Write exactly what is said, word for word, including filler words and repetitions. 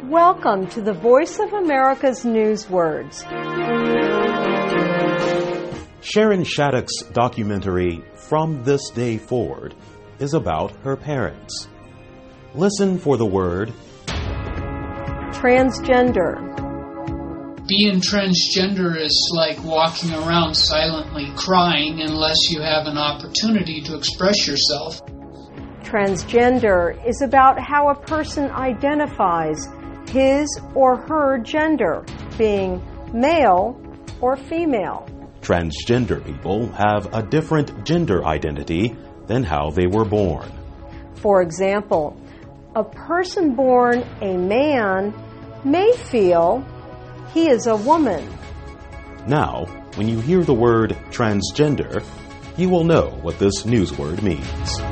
Welcome to the Voice of America's Newswords. Sharon Shattuck's documentary, From This Day Forward, is about her parents. Listen for the word transgender. Being transgender is like walking around silently crying unless you have an opportunity to express yourself. Transgender is about how a person identifies his or her gender, being male or female. Transgender people have a different gender identity than how they were born. For example, a person born a man may feel he is a woman. Now, when you hear the word transgender, you will know what this news word means.